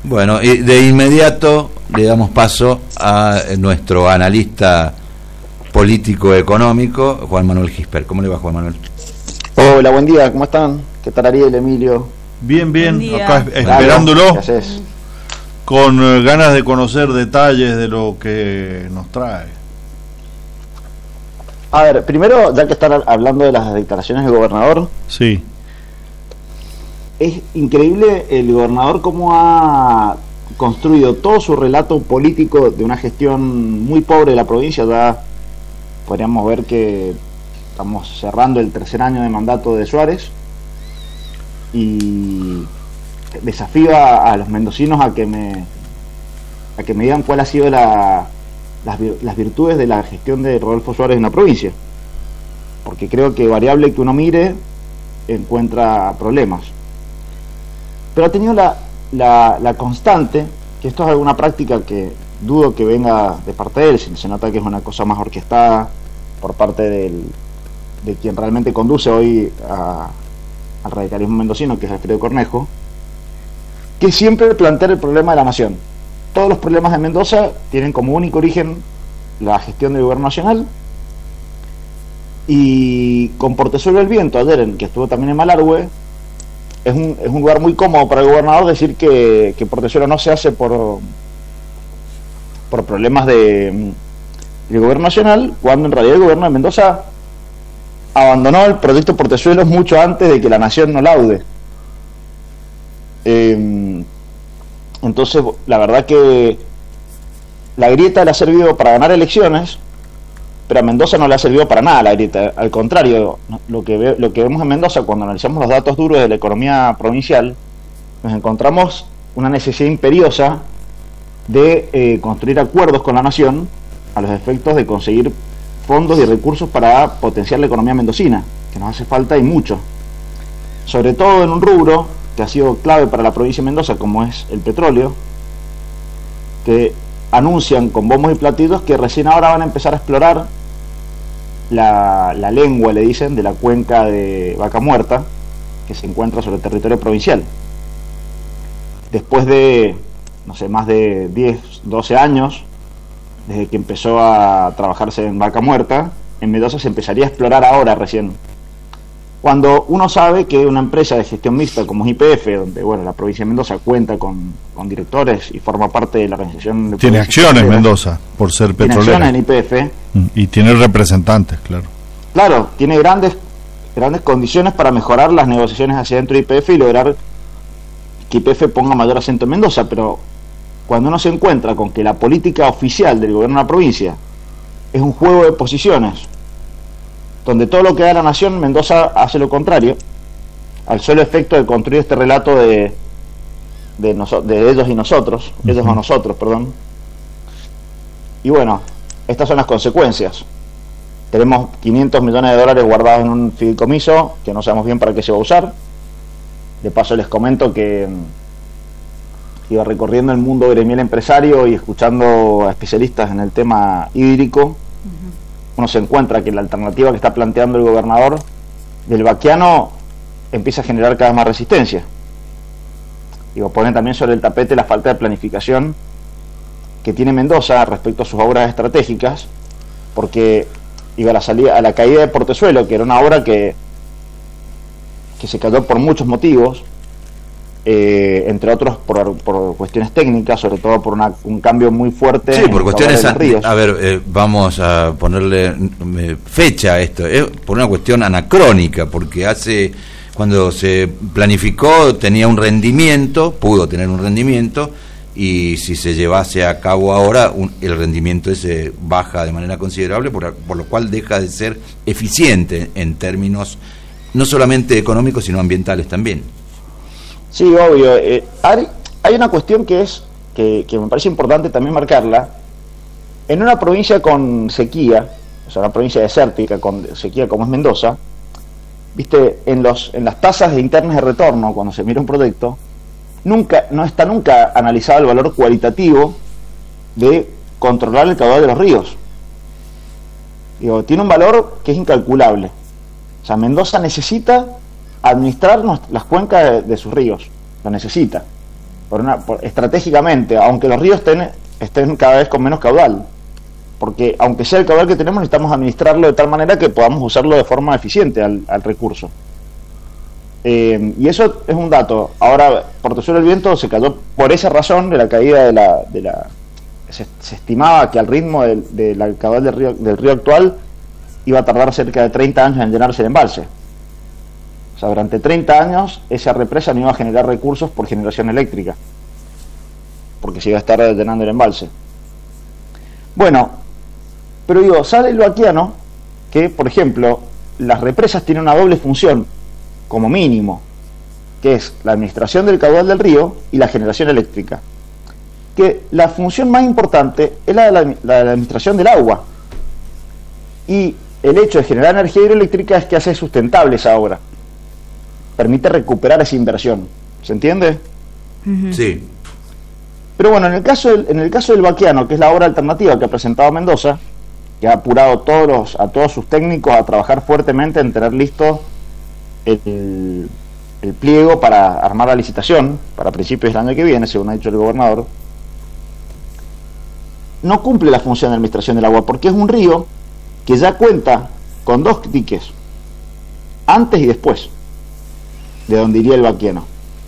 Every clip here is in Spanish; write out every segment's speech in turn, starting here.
Bueno, y de inmediato le damos paso a nuestro analista político-económico, Juan Manuel Gisper. ¿Cómo le va, Juan Manuel? Hola, buen día, ¿cómo están? ¿Qué tal, Ariel, Emilio? Bien, acá esperándolo, con ganas de conocer detalles de lo que nos trae. A ver, primero, ya que están hablando de las declaraciones del gobernador, sí, es increíble el gobernador cómo ha construido todo su relato político de una gestión muy pobre de la provincia. Ya podríamos ver que estamos cerrando el tercer año de mandato de Suárez y desafío a los mendocinos a que me digan cuál ha sido las virtudes de la gestión de Rodolfo Suárez en la provincia, porque creo que variable que uno mire encuentra problemas. Pero ha tenido la constante, que esto es alguna práctica que dudo que venga de parte de él, se nota que es una cosa más orquestada por parte de quien realmente conduce hoy al radicalismo mendocino, que es Alfredo Cornejo, que siempre plantea el problema de la nación. Todos los problemas de Mendoza tienen como único origen la gestión del gobierno nacional, y con Portezuelo el Viento, ayer, que estuvo también en Malargüe, es un lugar muy cómodo para el gobernador decir que Portezuelo no se hace por problemas del gobierno nacional, cuando en realidad el gobierno de Mendoza abandonó el proyecto Portezuelo mucho antes de que la nación no laude. Entonces, la verdad que la grieta le ha servido para ganar elecciones, pero a Mendoza no le ha servido para nada la grieta. Al contrario, lo que vemos en Mendoza, cuando analizamos los datos duros de la economía provincial, nos encontramos una necesidad imperiosa de construir acuerdos con la nación a los efectos de conseguir fondos y recursos para potenciar la economía mendocina, que nos hace falta y mucho, sobre todo en un rubro que ha sido clave para la provincia de Mendoza, como es el petróleo, que anuncian con bombos y platillos que recién ahora van a empezar a explorar la lengua, le dicen, de la cuenca de Vaca Muerta, que se encuentra sobre el territorio provincial. Después de, no sé, más de 10, 12 años, desde que empezó a trabajarse en Vaca Muerta, en Mendoza se empezaría a explorar ahora recién. Cuando uno sabe que una empresa de gestión mixta como es YPF, donde bueno, la provincia de Mendoza cuenta con directores y forma parte de la organización de tiene acciones Mendoza por ser petrolera, tiene acciones en YPF y tiene representantes, claro, tiene grandes condiciones para mejorar las negociaciones hacia dentro de YPF y lograr que YPF ponga mayor acento en Mendoza. Pero cuando uno se encuentra con que la política oficial del gobierno de la provincia es un juego de posiciones donde todo lo que da la nación, Mendoza hace lo contrario, al solo efecto de construir este relato de ellos y nosotros, ellos o nosotros, perdón. Y bueno, estas son las consecuencias. Tenemos 500 millones de dólares guardados en un fideicomiso que no sabemos bien para qué se va a usar. De paso les comento que iba recorriendo el mundo gremial empresario y escuchando a especialistas en el tema hídrico. Uno se encuentra que la alternativa que está planteando el gobernador del Baquiano empieza a generar cada vez más resistencia. Ponen también sobre el tapete la falta de planificación que tiene Mendoza respecto a sus obras estratégicas, porque a la caída de Portezuelo, que era una obra que se cayó por muchos motivos, entre otros por cuestiones técnicas, sobre todo por un cambio muy fuerte. Sí, por cuestiones. A ver, vamos a ponerle fecha a esto. Es por una cuestión anacrónica, porque cuando se planificó tenía un rendimiento, pudo tener un rendimiento, y si se llevase a cabo ahora, el rendimiento ese baja de manera considerable, por lo cual deja de ser eficiente en términos no solamente económicos, sino ambientales también. Sí, obvio. Hay una cuestión que me parece importante también marcarla. En una provincia con sequía, o sea, una provincia desértica con sequía como es Mendoza, viste, en las tasas internas de retorno, cuando se mira un proyecto, no está nunca analizado el valor cualitativo de controlar el caudal de los ríos. Tiene un valor que es incalculable. O sea, Mendoza necesita administrar las cuencas de sus ríos, lo necesita. estratégicamente, aunque los ríos estén cada vez con menos caudal, porque aunque sea el caudal que tenemos, necesitamos administrarlo de tal manera que podamos usarlo de forma eficiente al recurso. Y eso es un dato. Ahora, Portezuelo del Viento se cayó por esa razón de la caída se estimaba que al ritmo del caudal del río actual iba a tardar cerca de 30 años en llenarse el embalse. O sea, durante 30 años esa represa no iba a generar recursos por generación eléctrica, porque se iba a estar llenando el embalse. Bueno, pero digo, sale el Baquiano que, por ejemplo, las represas tienen una doble función, como mínimo, que es la administración del caudal del río y la generación eléctrica. Que la función más importante es la de la administración del agua. Y el hecho de generar energía hidroeléctrica es que hace sustentable esa obra. Permite recuperar esa inversión. ¿Se entiende? Sí. Pero bueno, en el caso del Baquiano, que es la obra alternativa que ha presentado Mendoza, que ha apurado a todos sus técnicos a trabajar fuertemente en tener listo el pliego para armar la licitación para principios del año que viene, según ha dicho el gobernador, no cumple la función de administración del agua, porque es un río que ya cuenta con 2 diques, antes y después de donde iría el Baquiano.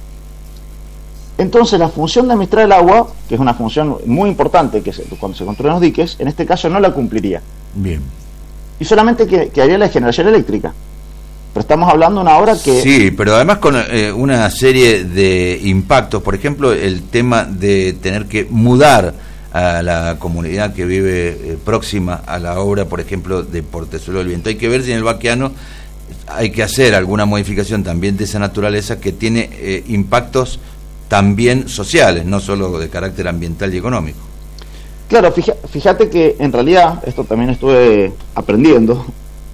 Entonces la función de administrar el agua, que es una función muy importante cuando se construyen los diques, en este caso no la cumpliría. Bien. Y solamente quedaría la generación eléctrica. Pero estamos hablando de una obra que... Sí, pero además con una serie de impactos, por ejemplo, el tema de tener que mudar a la comunidad que vive próxima a la obra, por ejemplo, de Portezuelo del Viento. Hay que ver si en el Baquiano hay que hacer alguna modificación también de esa naturaleza que tiene impactos también sociales, no solo de carácter ambiental y económico. Claro, fíjate que en realidad, esto también estuve aprendiendo,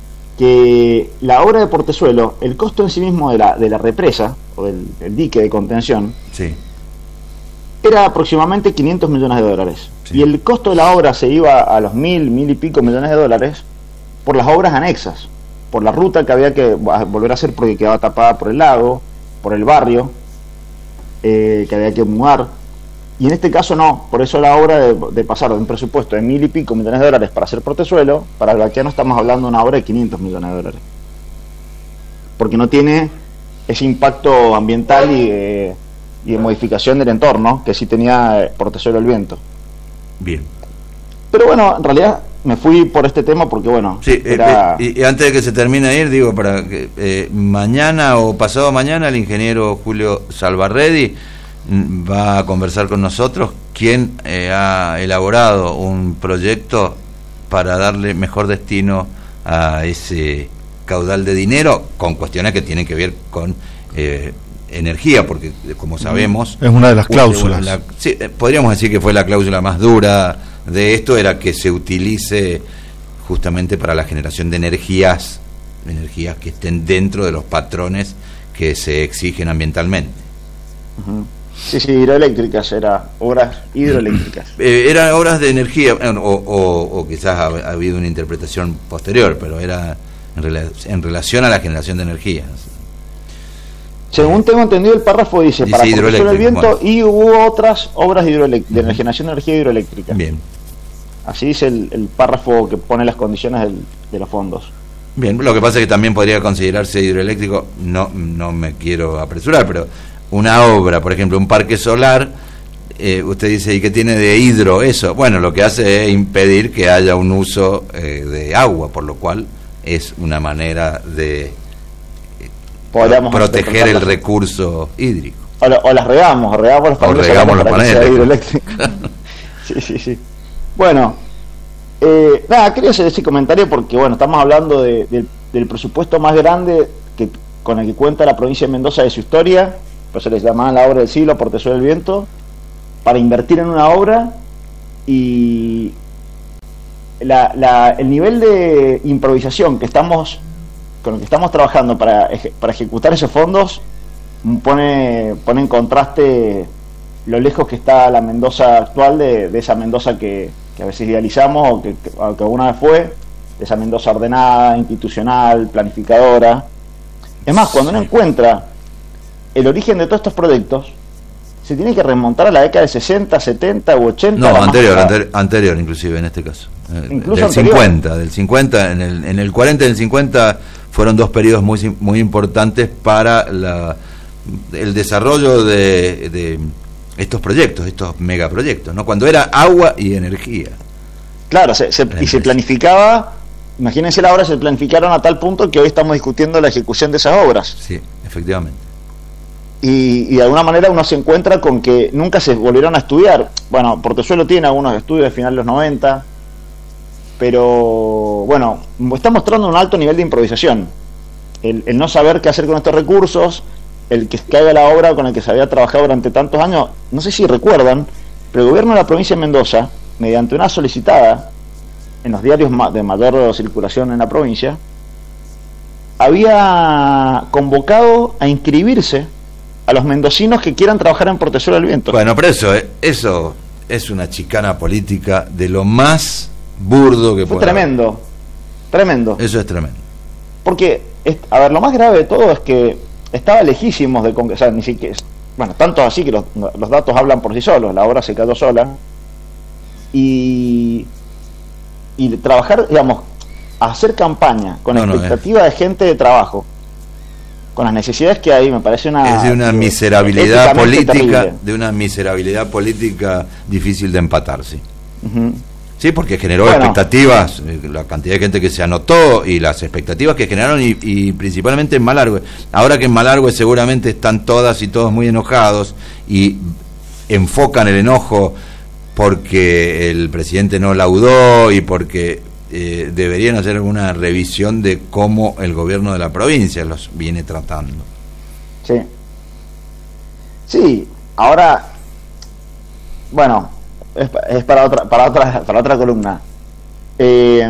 que la obra de Portezuelo, el costo en sí mismo de la represa, o del dique de contención, sí, era aproximadamente $500 millones. Sí. Y el costo de la obra se iba a los 1.000 y pico millones de dólares por las obras anexas, por la ruta que había que volver a hacer porque quedaba tapada por el lago, por el barrio, que había que mudar. Y en este caso no, por eso la obra de pasar de un presupuesto de 1.000 y pico millones de dólares para hacer Portezuelo, para el Baquiano estamos hablando de una obra de $500 millones, porque no tiene ese impacto ambiental y de modificación del entorno que sí tenía Portezuelo del Viento. Bien. Pero bueno, en realidad me fui por este tema porque bueno, sí, y antes de que se termine de ir, digo, para que mañana o pasado mañana el ingeniero Julio Salvarredi va a conversar con nosotros, quien ha elaborado un proyecto para darle mejor destino a ese caudal de dinero, con cuestiones que tienen que ver con energía, porque como sabemos... Es una de las cláusulas. Sí, podríamos decir que fue la cláusula más dura de esto, era que se utilice justamente para la generación de energías que estén dentro de los patrones que se exigen ambientalmente. Sí, hidroeléctricas, obras hidroeléctricas. Eran obras de energía, o quizás ha habido una interpretación posterior, pero era en relación a la generación de energía. Según tengo entendido, el párrafo dice para Portezuelo del Viento, bueno, y hubo otras obras de generación de energía hidroeléctrica. Bien. Así dice el párrafo que pone las condiciones de los fondos. Bien, lo que pasa es que también podría considerarse hidroeléctrico, no me quiero apresurar, pero una obra, por ejemplo, un parque solar, usted dice, ¿y qué tiene de hidro eso? Bueno, lo que hace es impedir que haya un uso de agua, por lo cual es una manera de proteger el recurso hídrico. O las regamos los paneles solares para que sea hidroeléctrico. Sí. Bueno, quería hacer ese comentario porque, bueno, estamos hablando del presupuesto más grande con el que cuenta la provincia de Mendoza de su historia, por eso les llamaban la obra del siglo, Portezuelo del Viento, para invertir en una obra, y el nivel de improvisación con el que estamos trabajando para ejecutar esos fondos pone en contraste lo lejos que está la Mendoza actual de esa Mendoza que a veces idealizamos o que alguna vez fue, de esa Mendoza ordenada, institucional, planificadora. Es más, cuando uno encuentra el origen de todos estos proyectos, se tiene que remontar a la década de 60, 70 u 80. No, anterior inclusive en este caso. Incluso del 50, en el 40 y el 50 fueron dos periodos muy importantes para el desarrollo de estos proyectos, estos megaproyectos, ¿no? Cuando era agua y energía. Claro, y se planificaba, imagínense la obra, se planificaron a tal punto que hoy estamos discutiendo la ejecución de esas obras. Sí, efectivamente. Y de alguna manera uno se encuentra con que nunca se volvieron a estudiar. Bueno, Portezuelo tiene algunos estudios de final de los 90, pero bueno, está mostrando un alto nivel de improvisación. El no saber qué hacer con estos recursos, el que caiga la obra con el que se había trabajado durante tantos años. No sé si recuerdan, pero el gobierno de la provincia de Mendoza, mediante una solicitada en los diarios de mayor circulación en la provincia, había convocado a inscribirse a los mendocinos que quieran trabajar en Portezuelo del Viento. Bueno, pero eso es una chicana política de lo más burdo que puede haber. Tremendo. Eso es tremendo. Porque, a ver, lo más grave de todo es que estaba lejísimos de... O sea, ni siquiera... Bueno, tanto así que los datos hablan por sí solos, la obra se cayó sola. Y trabajar, digamos, hacer campaña con expectativa de gente de trabajo, con las necesidades que hay, me parece es de una miserabilidad política, difícil de empatar, sí. Uh-huh. Sí, porque generó expectativas, la cantidad de gente que se anotó y las expectativas que generaron y principalmente en Malargüe. Ahora que en Malargüe seguramente están todas y todos muy enojados y enfocan el enojo porque el presidente no laudó y porque deberían hacer alguna revisión de cómo el gobierno de la provincia los viene tratando. Sí, ahora, bueno, es para otra columna. Es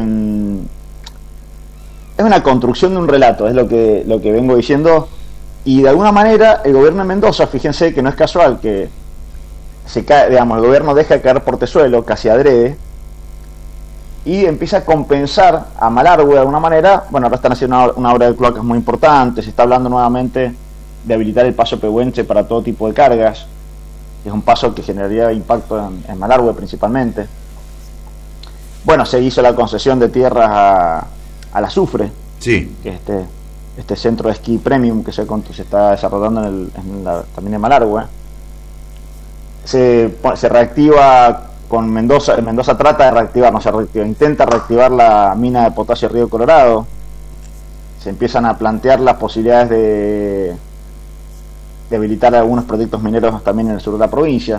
una construcción de un relato, es lo que vengo diciendo, y de alguna manera el gobierno de Mendoza, fíjense que no es casual que se cae, digamos, el gobierno deja de caer Portezuelo casi adrede y empieza a compensar a Malargüe de alguna manera. Bueno, ahora están haciendo una obra de cloacas muy importante, se está hablando nuevamente de habilitar el paso Pehuenche para todo tipo de cargas. Es un paso que generaría impacto en Malargüe principalmente. Bueno, se hizo la concesión de tierras al Azufre, sí, que este centro de esquí premium que se está desarrollando también en Malargüe. Se reactiva con Mendoza. Mendoza trata de reactivar, intenta reactivar la mina de potasio Río Colorado. Se empiezan a plantear las posibilidades de habilitar algunos proyectos mineros también en el sur de la provincia.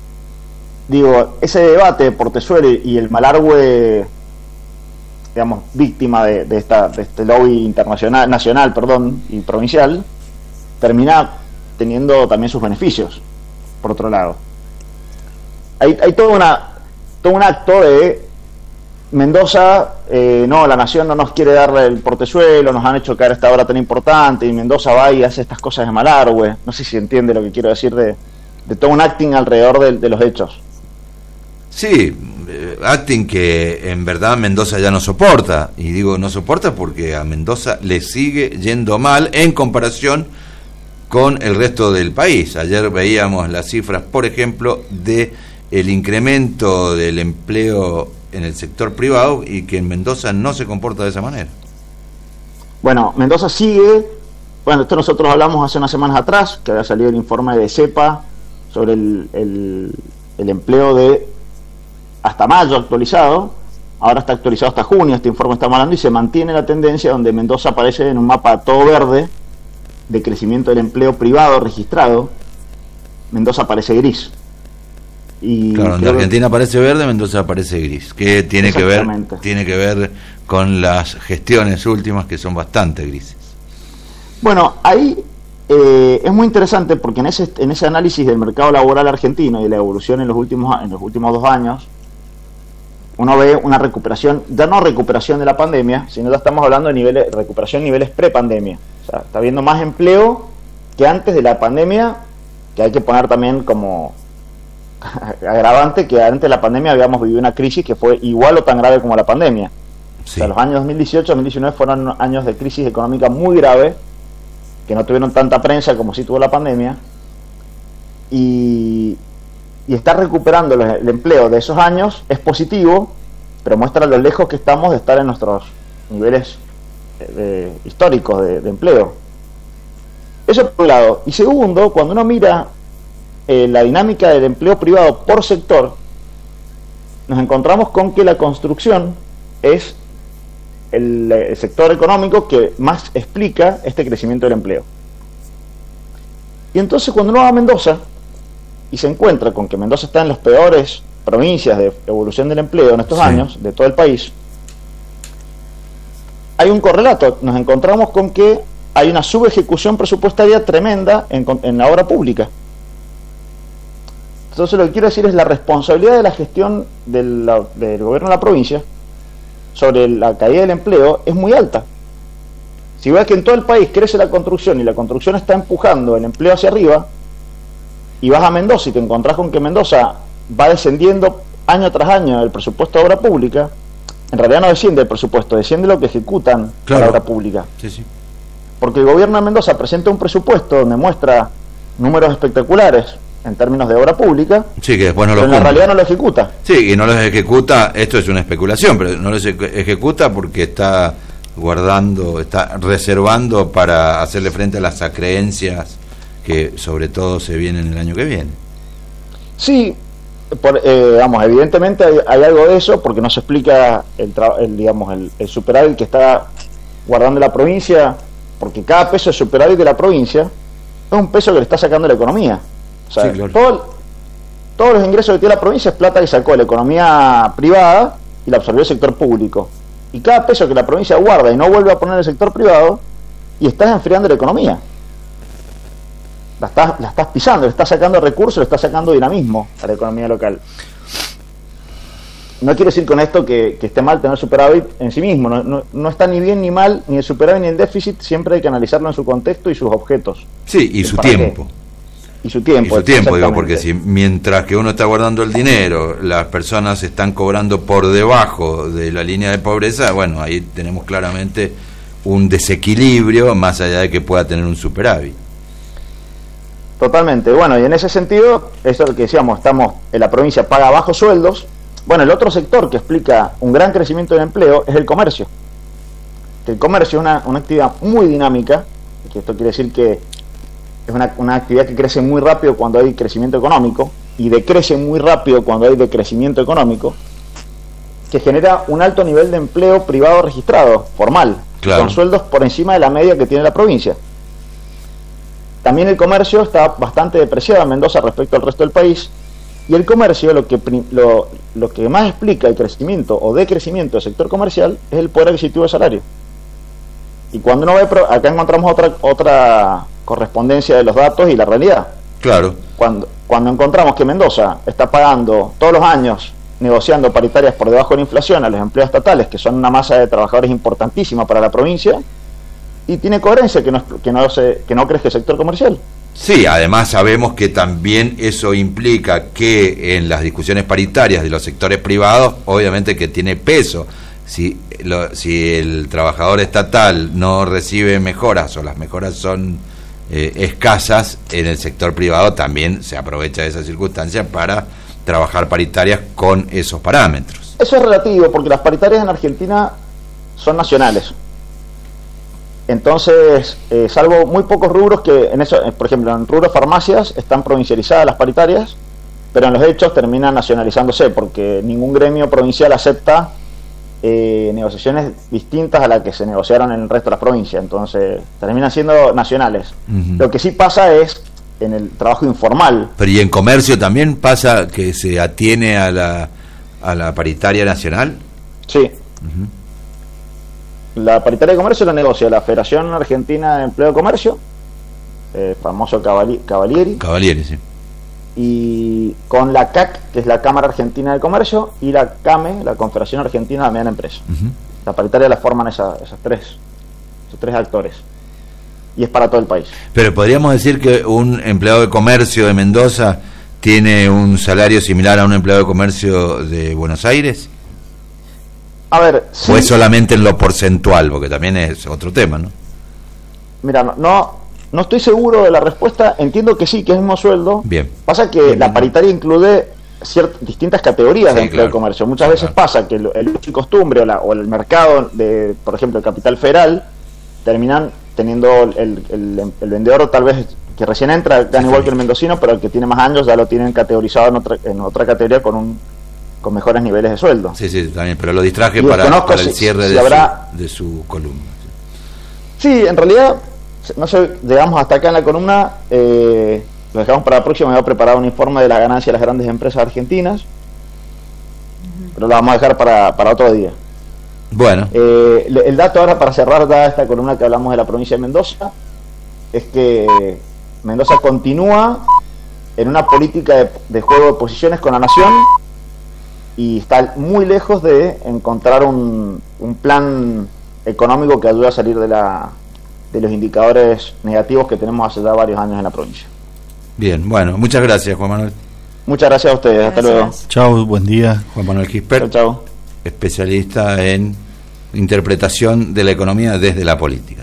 Digo, ese debate de Portezuelo y el Malargüe, digamos, víctima de este lobby nacional y provincial, termina teniendo también sus beneficios, por otro lado. Hay todo un acto de Mendoza, no, la nación no nos quiere dar el Portezuelo, nos han hecho caer esta obra tan importante, y Mendoza va y hace estas cosas de Malargüe. No sé si entiende lo que quiero decir de todo un acting alrededor de los hechos. Sí, acting que en verdad Mendoza ya no soporta, y digo no soporta porque a Mendoza le sigue yendo mal en comparación con el resto del país. Ayer veíamos las cifras, por ejemplo, de el incremento del empleo en el sector privado, y que en Mendoza no se comporta de esa manera. Bueno, Mendoza sigue. Bueno, esto nosotros hablamos hace unas semanas atrás, que había salido el informe de CEPA sobre el empleo de hasta mayo actualizado. Ahora está actualizado hasta junio, este informe está hablando, y se mantiene la tendencia donde Mendoza aparece en un mapa todo verde de crecimiento del empleo privado registrado. Mendoza aparece gris. Y claro, donde Argentina aparece verde, Mendoza aparece gris, que tiene que ver con las gestiones últimas, que son bastante grises. Bueno, ahí es muy interesante porque en ese análisis del mercado laboral argentino y de la evolución en los últimos 2 años, uno ve una recuperación, ya no recuperación de la pandemia, sino ya estamos hablando de recuperación niveles pre-pandemia. O sea, está habiendo más empleo que antes de la pandemia, que hay que poner también como agravante que antes de la pandemia habíamos vivido una crisis que fue igual o tan grave como la pandemia. Sí. O sea, los años 2018-2019 fueron años de crisis económica muy grave, que no tuvieron tanta prensa como sí tuvo la pandemia, y estar recuperando el empleo de esos años es positivo, pero muestra lo lejos que estamos de estar en nuestros niveles históricos de empleo. Eso por un lado. Y segundo, cuando uno mira la dinámica del empleo privado por sector, nos encontramos con que la construcción es el sector económico que más explica este crecimiento del empleo. Y entonces cuando uno va a Mendoza y se encuentra con que Mendoza está en las peores provincias de evolución del empleo en estos años, de todo el país, hay un correlato. Nos encontramos con que hay una subejecución presupuestaria tremenda en la obra pública. Entonces lo que quiero decir es la responsabilidad de la gestión del gobierno de la provincia sobre la caída del empleo es muy alta. Si ves que en todo el país crece la construcción y la construcción está empujando el empleo hacia arriba, y vas a Mendoza y te encontrás con que Mendoza va descendiendo año tras año el presupuesto de obra pública, en realidad no desciende el presupuesto, desciende lo que ejecutan la obra pública. Sí. Porque el gobierno de Mendoza presenta un presupuesto donde muestra números espectaculares en términos de obra pública, sí, que después no lo pero en la realidad no lo ejecuta. Sí, y no los ejecuta, esto es una especulación, pero no los ejecuta porque está guardando, está reservando para hacerle frente a las acreencias que sobre todo se vienen el año que viene. Sí, evidentemente hay algo de eso, porque no se explica el superávit que está guardando la provincia, porque cada peso de superávit de la provincia es un peso que le está sacando la economía. O sea, sí, claro. Todos los ingresos que tiene la provincia es plata que sacó de la economía privada y la absorbió el sector público. Y cada peso que la provincia guarda y no vuelve a poner en el sector privado, y estás enfriando la economía. La estás pisando, le estás sacando recursos, le estás sacando dinamismo a la economía local. No quiero decir con esto que esté mal tener superávit en sí mismo, no está ni bien ni mal, ni el superávit ni el déficit, siempre hay que analizarlo en su contexto y sus objetos. Sí, y su tiempo. Y su tiempo, digo, porque si mientras que uno está guardando el dinero, las personas están cobrando por debajo de la línea de pobreza, bueno, ahí tenemos claramente un desequilibrio, más allá de que pueda tener un superávit. Totalmente. Bueno, y en ese sentido, eso es lo que decíamos, la provincia paga bajos sueldos. Bueno, el otro sector que explica un gran crecimiento del empleo es el comercio. El comercio es una actividad muy dinámica, que esto quiere decir que es una actividad que crece muy rápido cuando hay crecimiento económico y decrece muy rápido cuando hay decrecimiento económico, que genera un alto nivel de empleo privado registrado, formal, claro, con sueldos por encima de la media que tiene la provincia. También el comercio está bastante depreciado en Mendoza respecto al resto del país, y el comercio lo que más explica el crecimiento o decrecimiento del sector comercial es el poder adquisitivo de salario. Y cuando uno ve, acá encontramos otra correspondencia de los datos y la realidad. Claro. Cuando encontramos que Mendoza está pagando todos los años, negociando paritarias por debajo de la inflación a los empleados estatales, que son una masa de trabajadores importantísima para la provincia, y tiene coherencia que no crezca el sector comercial. Sí, además sabemos que también eso implica que en las discusiones paritarias de los sectores privados, obviamente que tiene peso. Si el trabajador estatal no recibe mejoras o las mejoras son escasas, en el sector privado también se aprovecha de esa circunstancia para trabajar paritarias con esos parámetros. Eso es relativo, porque las paritarias en Argentina son nacionales. Entonces, salvo muy pocos rubros que en eso, por ejemplo, en rubros farmacias están provincializadas las paritarias, pero en los hechos terminan nacionalizándose, porque ningún gremio provincial acepta negociaciones distintas a las que se negociaron en el resto de las provincias, entonces terminan siendo nacionales. Uh-huh. Lo que sí pasa es en el trabajo informal. Pero ¿y en comercio también pasa que se atiene a la paritaria nacional? Sí. Uh-huh. La paritaria de comercio la negocia la Federación Argentina de Empleo de Comercio, famoso Cavalieri. Cavalieri, sí. Y con la CAC, que es la Cámara Argentina de Comercio, y la CAME, la Confederación Argentina de Mediana Empresa. Uh-huh. La paritaria la forman esos tres actores. Y es para todo el país. Pero podríamos decir que un empleado de comercio de Mendoza tiene un salario similar a un empleado de comercio de Buenos Aires. A ver, sí. ¿O es solamente en lo porcentual? Porque también es otro tema, ¿no? Mira, no no estoy seguro de la respuesta. Entiendo que sí, que es el mismo sueldo. Bien. Pasa que la paritaria incluye distintas categorías de empleo de comercio. Muchas veces pasa que el uso y costumbre o el mercado de, por ejemplo, el capital federal, terminan teniendo el vendedor tal vez que recién entra, gana igual que el mendocino, pero el que tiene más años ya lo tienen categorizado en otra categoría con mejores niveles de sueldo. Sí, también, pero lo distraje para el cierre de su columna. Sí, en realidad, no sé, llegamos hasta acá en la columna, lo dejamos para la próxima. Me voy a preparar un informe de la ganancia de las grandes empresas argentinas, pero lo vamos a dejar para otro día. Bueno. El dato ahora, para cerrar ya esta columna que hablamos de la provincia de Mendoza, es que Mendoza continúa en una política de juego de posiciones con la nación y está muy lejos de encontrar un plan económico que ayude a salir de los indicadores negativos que tenemos hace ya varios años en la provincia. Bien, bueno, muchas gracias, Juan Manuel. Muchas gracias a ustedes, hasta luego. Chao, buen día. Juan Manuel Gispert, chao. Especialista en interpretación de la economía desde la política.